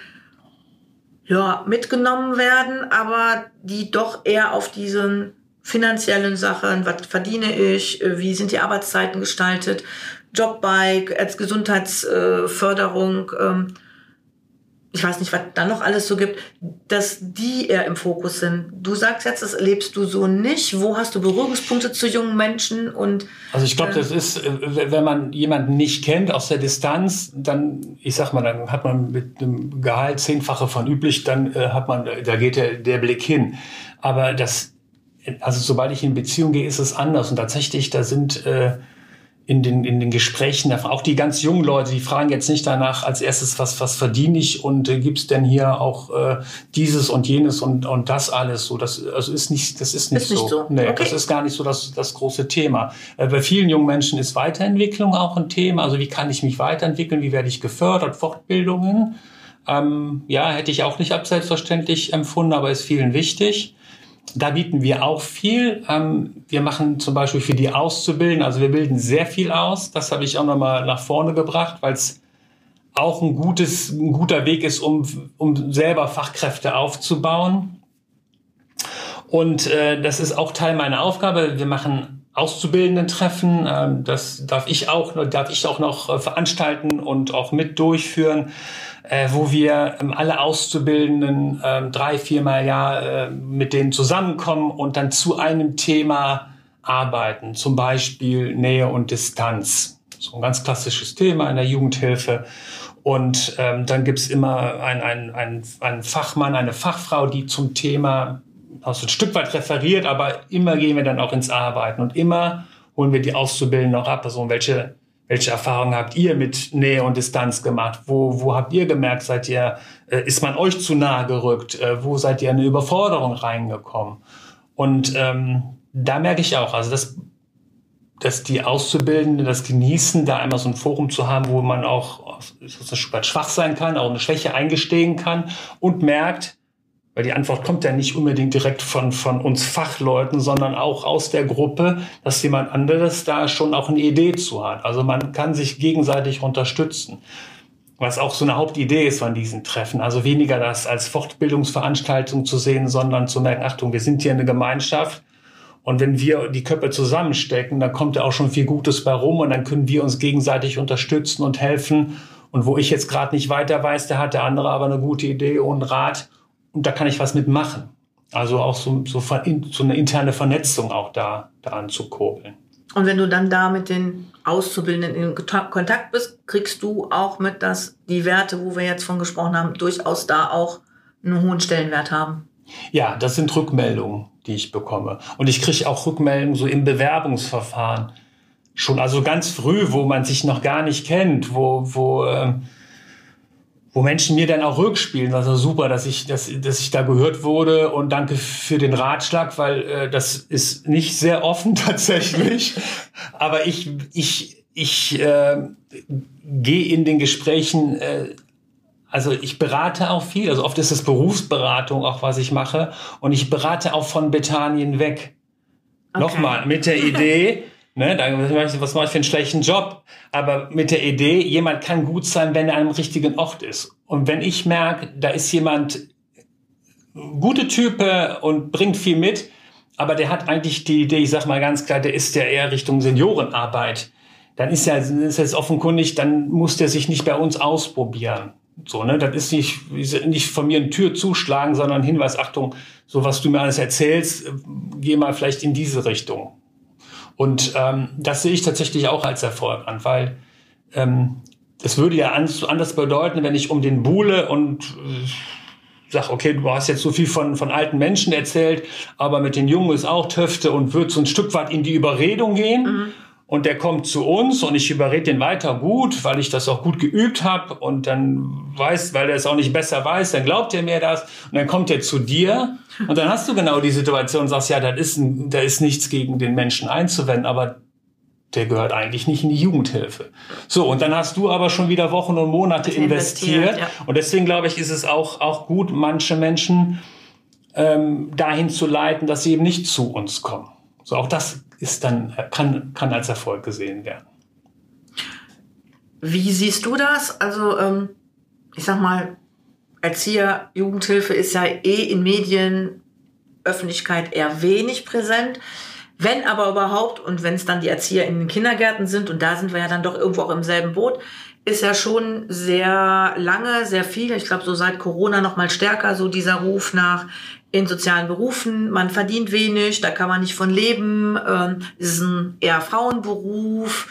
mitgenommen werden, aber die doch eher auf diesen finanziellen Sachen, was verdiene ich, wie sind die Arbeitszeiten gestaltet, Jobbike, als Gesundheitsförderung, ich weiß nicht, was da noch alles so gibt, dass die eher im Fokus sind. Du sagst jetzt, das erlebst du so nicht. Wo hast du Berührungspunkte zu jungen Menschen? Und also ich glaube, das ist, wenn man jemanden nicht kennt aus der Distanz, dann, ich sag mal, dann hat man mit einem Gehalt 10-fache von üblich, dann da geht der Blick hin. Aber also sobald ich in Beziehung gehe, ist es anders. Und tatsächlich, da sind in den Gesprächen, auch die ganz jungen Leute, die fragen jetzt nicht danach als erstes, was verdiene ich und gibt's denn hier auch dieses und jenes und das alles so. Das ist nicht so. Nee, okay. Das ist gar nicht so das große Thema. Bei vielen jungen Menschen ist Weiterentwicklung auch ein Thema. Also wie kann ich mich weiterentwickeln? Wie werde ich gefördert? Fortbildungen. Hätte ich auch nicht als selbstverständlich empfunden, aber ist vielen wichtig. Da bieten wir auch viel. Wir machen zum Beispiel für die Auszubildenden, also wir bilden sehr viel aus. Das habe ich auch nochmal nach vorne gebracht, weil es auch ein guter Weg ist, um selber Fachkräfte aufzubauen. Und das ist auch Teil meiner Aufgabe. Wir machen Auszubildenden-Treffen. Das darf ich auch noch veranstalten und auch mit durchführen, wo wir alle Auszubildenden 3-4 Mal im Jahr mit denen zusammenkommen und dann zu einem Thema arbeiten. Zum Beispiel Nähe und Distanz. So ein ganz klassisches Thema in der Jugendhilfe. Und dann gibt's immer einen Fachmann, eine Fachfrau, die zum Thema also ein Stück weit referiert, aber immer gehen wir dann auch ins Arbeiten. Und immer holen wir die Auszubildenden noch ab. Also welche Erfahrungen habt ihr mit Nähe und Distanz gemacht? Wo habt ihr gemerkt, ist man euch zu nahe gerückt? Wo seid ihr in eine Überforderung reingekommen? Und da merke ich auch, also dass die Auszubildenden das genießen, da einmal so ein Forum zu haben, wo man auch ein Stück weit schwach sein kann, auch eine Schwäche eingestehen kann und merkt, weil die Antwort kommt ja nicht unbedingt direkt von uns Fachleuten, sondern auch aus der Gruppe, dass jemand anderes da schon auch eine Idee zu hat. Also man kann sich gegenseitig unterstützen. Was auch so eine Hauptidee ist von diesen Treffen. Also weniger das als Fortbildungsveranstaltung zu sehen, sondern zu merken, Achtung, wir sind hier eine Gemeinschaft. Und wenn wir die Köpfe zusammenstecken, dann kommt ja auch schon viel Gutes bei rum und dann können wir uns gegenseitig unterstützen und helfen. Und wo ich jetzt gerade nicht weiter weiß, da hat der andere aber eine gute Idee und Rat. Und da kann ich was mitmachen. Also auch so eine interne Vernetzung auch da anzukurbeln. Und wenn du dann da mit den Auszubildenden in Kontakt bist, kriegst du auch mit, dass die Werte, wo wir jetzt von gesprochen haben, durchaus da auch einen hohen Stellenwert haben? Ja, das sind Rückmeldungen, die ich bekomme. Und ich kriege auch Rückmeldungen so im Bewerbungsverfahren. Schon also ganz früh, wo man sich noch gar nicht kennt, wo Menschen mir dann auch rückspielen, also super, dass ich da gehört wurde und danke für den Ratschlag, weil das ist nicht sehr offen tatsächlich, aber ich gehe in den Gesprächen, also ich berate auch viel, also oft ist es Berufsberatung auch, was ich mache und ich berate auch von Bethanien weg. Okay. Nochmal, mit der Idee, was mache ich für einen schlechten Job? Aber mit der Idee, jemand kann gut sein, wenn er am richtigen Ort ist. Und wenn ich merke, da ist jemand, gute Type und bringt viel mit, aber der hat eigentlich die Idee, ich sag mal ganz klar, der ist ja eher Richtung Seniorenarbeit, dann ist jetzt offenkundig, dann muss der sich nicht bei uns ausprobieren. So, ne, das ist nicht von mir eine Tür zuschlagen, sondern Hinweis, Achtung, so was du mir alles erzählst, geh mal vielleicht in diese Richtung. Und das sehe ich tatsächlich auch als Erfolg an, weil es würde ja anders bedeuten, wenn ich um den buhle und sag, okay, du hast jetzt so viel von alten Menschen erzählt, aber mit den Jungen ist auch Töfte und wird so ein Stück weit in die Überredung gehen. Mhm. Und der kommt zu uns und ich überrede den weiter gut, weil ich das auch gut geübt habe und dann weil er es auch nicht besser weiß, dann glaubt er mir das und dann kommt er zu dir und dann hast du genau die Situation und sagst, ja, da ist nichts gegen den Menschen einzuwenden, aber der gehört eigentlich nicht in die Jugendhilfe. So, und dann hast du aber schon wieder Wochen und Monate investiert. Ja. Und deswegen, glaube ich, ist es auch gut, manche Menschen dahin zu leiten, dass sie eben nicht zu uns kommen. So, auch das ist kann als Erfolg gesehen werden. Wie siehst du das? Also, ich sag mal, Erzieher, Jugendhilfe ist ja in Medien, Öffentlichkeit eher wenig präsent. Wenn aber überhaupt, und wenn es dann die Erzieher in den Kindergärten sind, und da sind wir ja dann doch irgendwo auch im selben Boot, ist ja schon sehr lange, sehr viel, ich glaube so seit Corona noch mal stärker, so dieser Ruf nach in sozialen Berufen, man verdient wenig, da kann man nicht von leben, es ist ein eher Frauenberuf,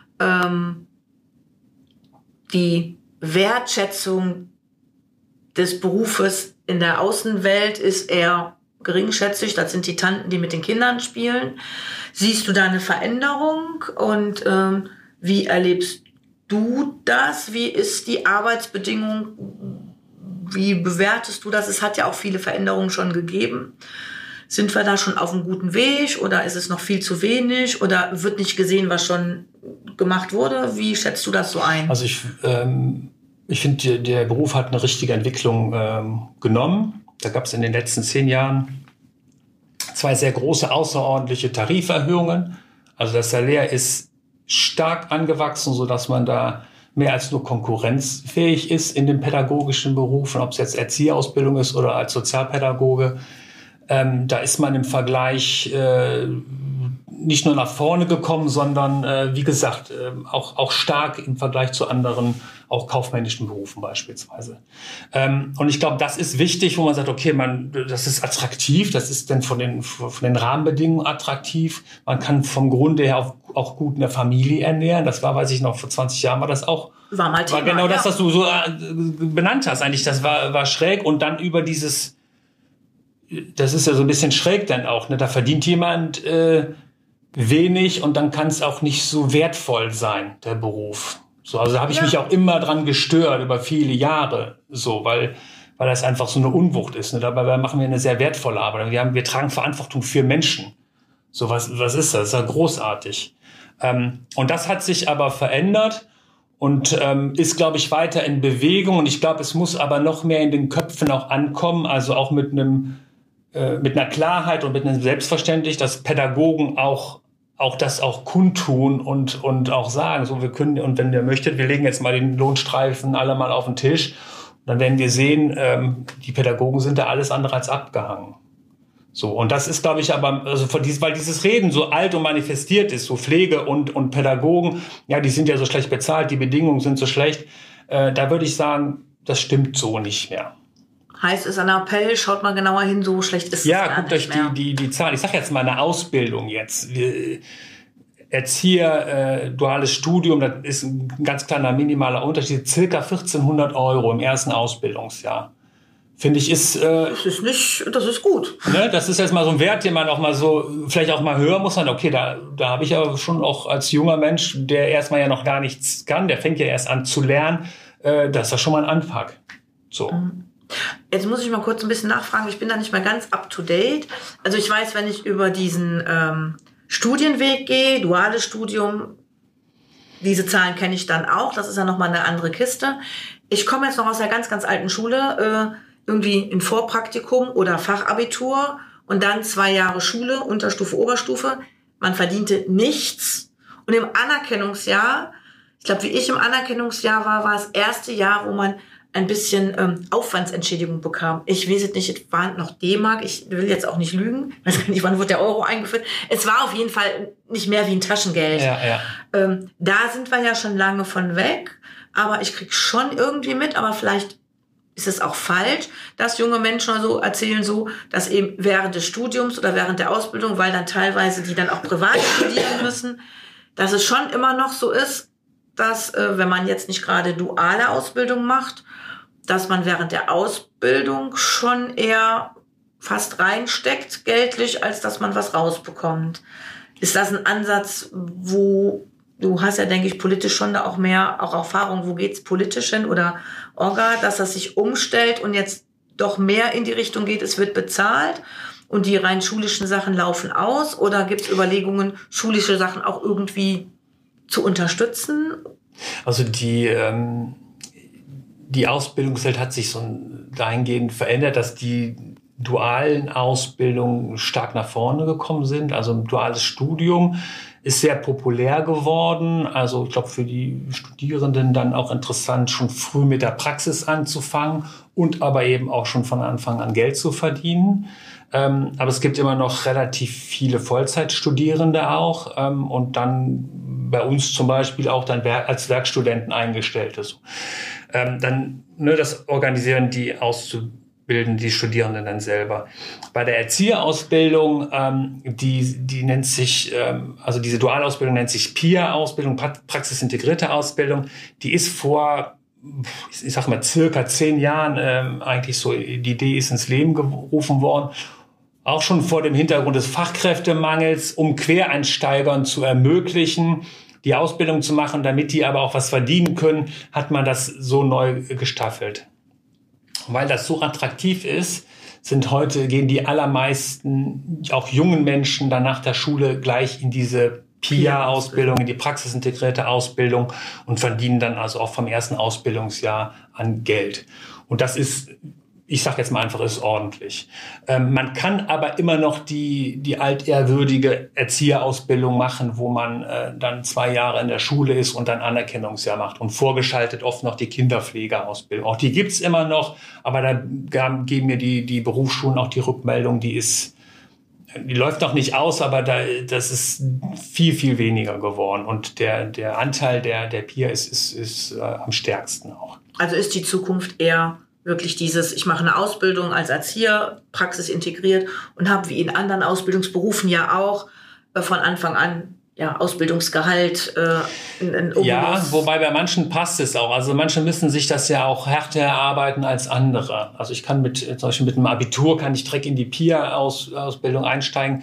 die Wertschätzung des Berufes in der Außenwelt ist eher geringschätzig, das sind die Tanten, die mit den Kindern spielen. Siehst du da eine Veränderung und wie erlebst du das? Wie ist die Arbeitsbedingung? Wie bewertest du das? Es hat ja auch viele Veränderungen schon gegeben. Sind wir da schon auf einem guten Weg oder ist es noch viel zu wenig oder wird nicht gesehen, was schon gemacht wurde? Wie schätzt du das so ein? Also ich finde, der Beruf hat eine richtige Entwicklung genommen. Da gab es in den letzten 10 Jahren 2 sehr große außerordentliche Tariferhöhungen. Also das Salär ist stark angewachsen, sodass man da mehr als nur konkurrenzfähig ist in den pädagogischen Berufen, ob es jetzt Erzieherausbildung ist oder als Sozialpädagoge. Da ist man im Vergleich nicht nur nach vorne gekommen, sondern wie gesagt auch stark im Vergleich zu anderen, auch kaufmännischen Berufen beispielsweise. Und ich glaube, das ist wichtig, wo man sagt, okay, das ist attraktiv, das ist dann von den Rahmenbedingungen attraktiv. Man kann vom Grunde her auch gut eine Familie ernähren. Das war, weiß ich noch, vor 20 Jahren war das auch. War mal Thema, war genau das, ja. was du so benannt hast eigentlich. Das war schräg und dann über dieses, das ist ja so ein bisschen schräg dann auch, ne? Da verdient jemand wenig und dann kann es auch nicht so wertvoll sein, der Beruf. So, also da habe ich mich auch immer dran gestört über viele Jahre, so, weil das einfach so eine Unwucht ist. Ne? Dabei machen wir eine sehr wertvolle Arbeit. Wir tragen Verantwortung für Menschen. So, was ist das? Das ist ja großartig. Und das hat sich aber verändert und ist, glaube ich, weiter in Bewegung. Und ich glaube, es muss aber noch mehr in den Köpfen auch ankommen, also auch mit einer Klarheit und mit einem Selbstverständnis, dass Pädagogen auch das auch kundtun und auch sagen, so, wir können, und wenn ihr möchtet, wir legen jetzt mal den Lohnstreifen alle mal auf den Tisch, und dann werden wir sehen, die Pädagogen sind da alles andere als abgehangen. So, und das ist, glaube ich, aber, also weil dieses Reden so alt und manifestiert ist, so Pflege und Pädagogen, ja, die sind ja so schlecht bezahlt, die Bedingungen sind so schlecht, da würde ich sagen, das stimmt so nicht mehr. Heißt es ein Appell, schaut mal genauer hin, so schlecht ist es gar guckt nicht euch mehr. die Zahlen. Ich sage jetzt mal eine Ausbildung jetzt. Erzieher, duales Studium, das ist ein ganz kleiner minimaler Unterschied, circa 1.400 € im ersten Ausbildungsjahr. Finde ich, das ist gut. Ne, das ist jetzt mal so ein Wert, den man auch mal so, vielleicht auch mal hören muss. Okay, da habe ich aber schon auch als junger Mensch, der erstmal ja noch gar nichts kann, der fängt ja erst an zu lernen, das ist ja schon mal ein Anfang. So. Jetzt muss ich mal kurz ein bisschen nachfragen. Ich bin da nicht mehr ganz up to date. Also ich weiß, wenn ich über diesen Studienweg gehe, duales Studium, diese Zahlen kenne ich dann auch. Das ist ja nochmal eine andere Kiste. Ich komme jetzt noch aus der ganz, ganz alten Schule, irgendwie in Vorpraktikum oder Fachabitur und dann 2 Jahre Schule, Unterstufe, Oberstufe. Man verdiente nichts. Und im Anerkennungsjahr, ich glaube, wie ich im Anerkennungsjahr war das erste Jahr, wo man ein bisschen Aufwandsentschädigung bekam. Ich weiß es nicht, es waren noch D-Mark, ich will jetzt auch nicht lügen, ich weiß gar nicht, wann wurde der Euro eingeführt. Es war auf jeden Fall nicht mehr wie ein Taschengeld. Ja. Da sind wir ja schon lange von weg, aber ich krieg schon irgendwie mit, aber vielleicht ist es auch falsch, dass junge Menschen so erzählen, so, dass eben während des Studiums oder während der Ausbildung, weil dann teilweise die dann auch privat studieren müssen, dass es schon immer noch so ist, dass, wenn man jetzt nicht gerade duale Ausbildung macht, dass man während der Ausbildung schon eher fast reinsteckt, geldlich, als dass man was rausbekommt. Ist das ein Ansatz, wo du hast ja, denke ich, politisch schon da auch mehr auch Erfahrung, wo geht's politisch hin oder Orga, dass das sich umstellt und jetzt doch mehr in die Richtung geht, es wird bezahlt und die rein schulischen Sachen laufen aus? Oder gibt's Überlegungen, schulische Sachen auch irgendwie zu unterstützen? Also die Ausbildungswelt hat sich so dahingehend verändert, dass die dualen Ausbildungen stark nach vorne gekommen sind. Also ein duales Studium ist sehr populär geworden. Also ich glaube, für die Studierenden dann auch interessant, schon früh mit der Praxis anzufangen und aber eben auch schon von Anfang an Geld zu verdienen. Aber es gibt immer noch relativ viele Vollzeitstudierende auch. Und dann bei uns zum Beispiel auch dann als Werkstudenten Eingestellte. So. Das organisieren die Auszubildenden, die Studierenden dann selber. Bei der Erzieherausbildung, die nennt sich, also diese Dualausbildung nennt sich PIA-Ausbildung, praxisintegrierte Ausbildung. Die ist vor, ich sag mal, circa 10 Jahren eigentlich so, die Idee ist ins Leben gerufen worden. Auch schon vor dem Hintergrund des Fachkräftemangels, um Quereinsteigern zu ermöglichen, die Ausbildung zu machen, damit die aber auch was verdienen können, hat man das so neu gestaffelt. Weil das so attraktiv ist, gehen die allermeisten, auch jungen Menschen, dann nach der Schule gleich in diese PIA-Ausbildung, in die praxisintegrierte Ausbildung und verdienen dann also auch vom ersten Ausbildungsjahr an Geld. Und das ist, ich sage jetzt mal einfach, ist ordentlich. Man kann aber immer noch die altehrwürdige Erzieherausbildung machen, wo man dann 2 Jahre in der Schule ist und dann Anerkennungsjahr macht und vorgeschaltet oft noch die Kinderpflegeausbildung. Auch die gibt's immer noch, aber da geben mir die Berufsschulen auch die Rückmeldung, die läuft noch nicht aus, aber das ist viel, viel weniger geworden. Und der Anteil der PIA ist am stärksten auch. Also ist die Zukunft eher wirklich dieses, ich mache eine Ausbildung als Erzieher, praxisintegriert und habe wie in anderen Ausbildungsberufen ja auch von Anfang an Ausbildungsgehalt. Ja, wobei bei manchen passt es auch. Also manche müssen sich das ja auch härter erarbeiten als andere. Also ich kann zum Beispiel mit einem Abitur kann ich direkt in die PIA-Ausbildung einsteigen.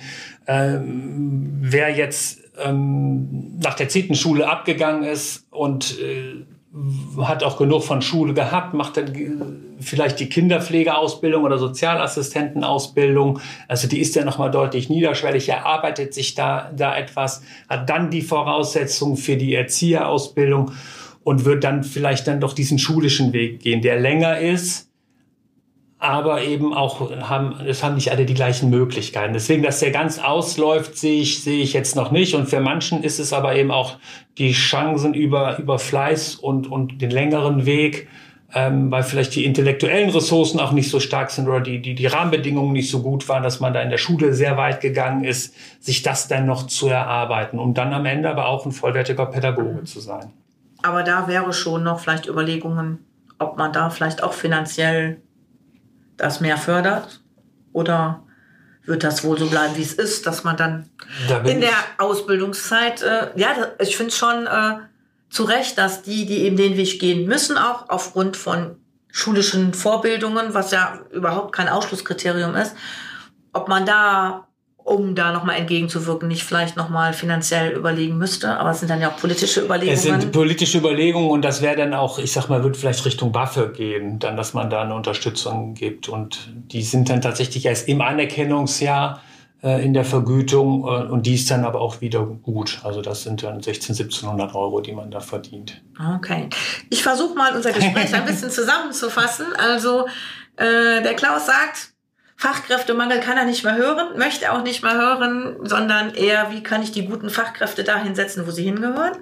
Wer jetzt nach der 10. Schule abgegangen ist und hat auch genug von Schule gehabt, macht dann vielleicht die Kinderpflegeausbildung oder Sozialassistentenausbildung. Also die ist ja nochmal deutlich niederschwellig, erarbeitet sich da etwas, hat dann die Voraussetzungen für die Erzieherausbildung und wird dann vielleicht dann doch diesen schulischen Weg gehen, der länger ist, aber eben auch haben nicht alle die gleichen Möglichkeiten. Deswegen, dass der ganz ausläuft, sehe ich jetzt noch nicht. Und für manchen ist es aber eben auch die Chancen über Fleiß und den längeren Weg, weil vielleicht die intellektuellen Ressourcen auch nicht so stark sind oder die Rahmenbedingungen nicht so gut waren, dass man da in der Schule sehr weit gegangen ist, sich das dann noch zu erarbeiten, um dann am Ende aber auch ein vollwertiger Pädagoge zu sein. Aber da wäre schon noch vielleicht Überlegungen, ob man da vielleicht auch finanziell das mehr fördert? Oder wird das wohl so bleiben, wie es ist, dass man dann in der Ausbildungszeit, ich finde es schon zu Recht, dass die eben den Weg gehen müssen, auch aufgrund von schulischen Vorbildungen, was ja überhaupt kein Ausschlusskriterium ist, ob man da, um da nochmal entgegenzuwirken, nicht vielleicht nochmal finanziell überlegen müsste. Aber es sind dann ja auch politische Überlegungen. Es sind politische Überlegungen und das wäre dann auch, ich sag mal, wird vielleicht Richtung BAföG gehen, dann, dass man da eine Unterstützung gibt. Und die sind dann tatsächlich erst im Anerkennungsjahr in der Vergütung und die ist dann aber auch wieder gut. Also das sind dann 1.600-1.700 Euro, die man da verdient. Okay. Ich versuche mal unser Gespräch ein bisschen zusammenzufassen. Also der Klaus sagt, Fachkräftemangel kann er nicht mehr hören, möchte er auch nicht mehr hören, sondern eher, wie kann ich die guten Fachkräfte dahin setzen, wo sie hingehören.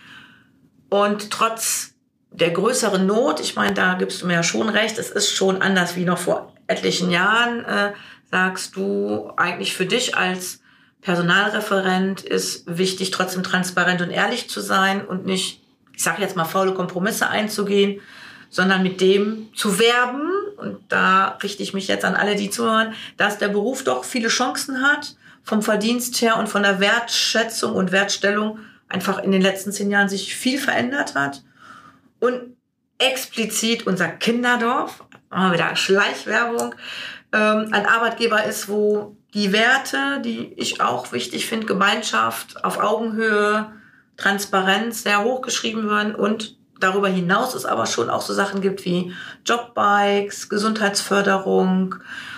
Und trotz der größeren Not, ich meine, da gibst du mir ja schon recht, es ist schon anders wie noch vor etlichen Jahren, sagst du, eigentlich für dich als Personalreferent ist wichtig, trotzdem transparent und ehrlich zu sein und nicht, ich sage jetzt mal, faule Kompromisse einzugehen, sondern mit dem zu werben, und da richte ich mich jetzt an alle, die zuhören, dass der Beruf doch viele Chancen hat, vom Verdienst her und von der Wertschätzung und Wertstellung einfach in den letzten 10 Jahren sich viel verändert hat. Und explizit unser Kinderdorf, machen wir wieder Schleichwerbung, ein Arbeitgeber ist, wo die Werte, die ich auch wichtig finde, Gemeinschaft, auf Augenhöhe, Transparenz sehr hoch geschrieben werden und darüber hinaus es aber schon auch so Sachen gibt wie Jobbikes, Gesundheitsförderung,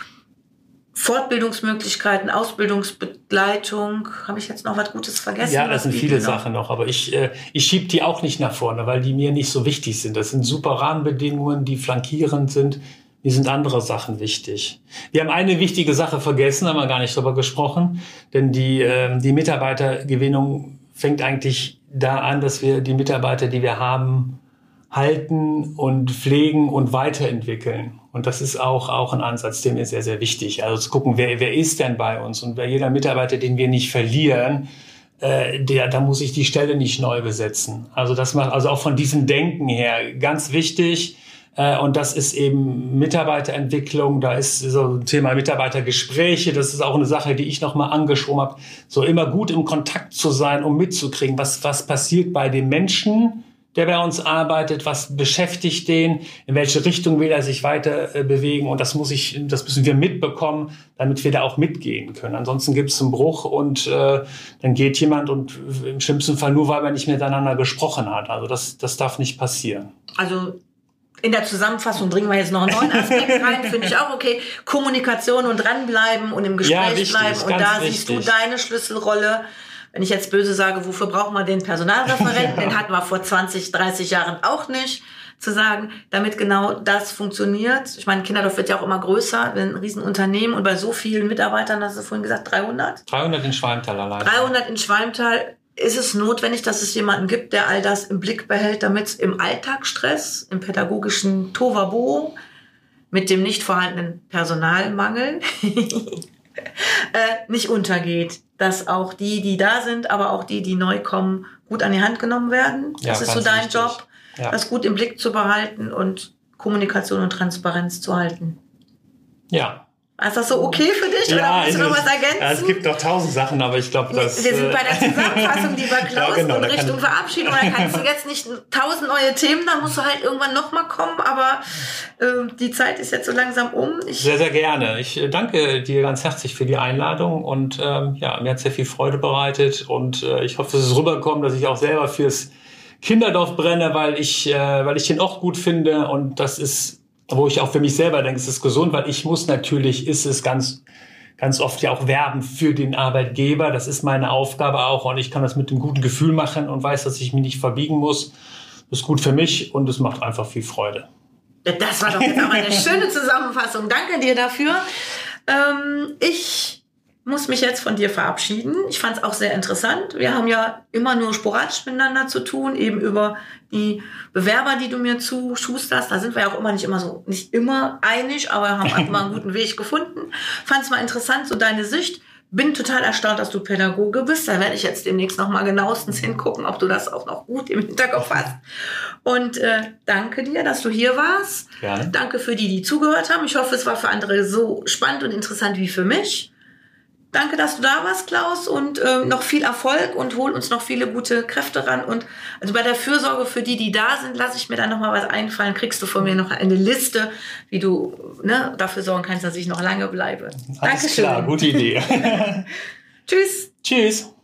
Fortbildungsmöglichkeiten, Ausbildungsbegleitung. Habe ich jetzt noch was Gutes vergessen? Ja, das sind viele Sachen noch, aber ich schiebe die auch nicht nach vorne, weil die mir nicht so wichtig sind. Das sind super Rahmenbedingungen, die flankierend sind. Mir sind andere Sachen wichtig. Wir haben eine wichtige Sache vergessen, haben wir gar nicht drüber gesprochen, denn die Mitarbeitergewinnung fängt eigentlich da an, dass wir die Mitarbeiter, die wir haben, halten und pflegen und weiterentwickeln. Und das ist auch ein Ansatz, der mir sehr, sehr wichtig ist. Also zu gucken, wer ist denn bei uns? Und jeder Mitarbeiter, den wir nicht verlieren, da muss ich die Stelle nicht neu besetzen. Also das macht also auch von diesem Denken her ganz wichtig. Und das ist eben Mitarbeiterentwicklung, da ist so ein Thema Mitarbeitergespräche, das ist auch eine Sache, die ich nochmal angeschoben habe, so immer gut im Kontakt zu sein, um mitzukriegen, was passiert bei dem Menschen, der bei uns arbeitet, was beschäftigt den, in welche Richtung will er sich weiter bewegen, und das müssen wir mitbekommen, damit wir da auch mitgehen können. Ansonsten gibt es einen Bruch und dann geht jemand, und im schlimmsten Fall nur, weil man nicht miteinander gesprochen hat. Also das darf nicht passieren. Also in der Zusammenfassung bringen wir jetzt noch einen neuen Aspekt rein, finde ich auch okay. Kommunikation und dranbleiben und im Gespräch bleiben. Und da siehst du deine Schlüsselrolle. Wenn ich jetzt böse sage, wofür brauchen wir den Personalreferenten? Den hatten wir vor 20, 30 Jahren auch nicht. Zu sagen, damit genau das funktioniert. Ich meine, Kinderdorf wird ja auch immer größer, ein Riesenunternehmen, und bei so vielen Mitarbeitern, hast du vorhin gesagt, 300? 300 in Schwalmtal allein. 300 in Schwalmtal. Ist es notwendig, dass es jemanden gibt, der all das im Blick behält, damit es im Alltagsstress, im pädagogischen Tohuwabohu, mit dem nicht vorhandenen Personalmangel nicht untergeht? Dass auch die da sind, aber auch die neu kommen, gut an die Hand genommen werden? Das ist so dein wichtig. Job, das gut im Blick zu behalten und Kommunikation und Transparenz zu halten. Ja. Ist das so okay für dich? Oder willst du noch was ergänzen? Ja, es gibt noch 1000 Sachen, aber ich glaube, dass... Wir sind bei der Zusammenfassung, lieber Klaus, in Richtung Verabschiedung. Da kannst du jetzt nicht 1000 neue Themen, da musst du halt irgendwann nochmal kommen, aber die Zeit ist jetzt so langsam um. Sehr, sehr gerne. Ich danke dir ganz herzlich für die Einladung, und mir hat sehr viel Freude bereitet, und ich hoffe, es ist rübergekommen, dass ich auch selber fürs Kinderdorf brenne, weil ich den Ort gut finde, und das ist, wo ich auch für mich selber denke, es ist gesund, weil ist es ganz oft ja auch werben für den Arbeitgeber. Das ist meine Aufgabe auch, und ich kann das mit einem guten Gefühl machen und weiß, dass ich mich nicht verbiegen muss. Das ist gut für mich, und es macht einfach viel Freude. Das war doch jetzt auch eine schöne Zusammenfassung. Danke dir dafür. Ich muss mich jetzt von dir verabschieden. Ich fand es auch sehr interessant. Wir haben ja immer nur sporadisch miteinander zu tun, eben über die Bewerber, die du mir zuschusterst. Da sind wir ja auch nicht immer einig, aber haben einfach mal einen guten Weg gefunden. Fand es mal interessant, so deine Sicht. Bin total erstaunt, dass du Pädagoge bist. Da werde ich jetzt demnächst noch mal genauestens hingucken, ob du das auch noch gut im Hinterkopf hast. Und danke dir, dass du hier warst. Gerne. Danke für die zugehört haben. Ich hoffe, es war für andere so spannend und interessant wie für mich. Danke, dass du da warst, Klaus, und noch viel Erfolg, und hol uns noch viele gute Kräfte ran. Und also bei der Fürsorge für die da sind, lasse ich mir dann noch mal was einfallen. Kriegst du von mir noch eine Liste, wie du dafür sorgen kannst, dass ich noch lange bleibe. Alles klar, gute Idee. Tschüss. Tschüss.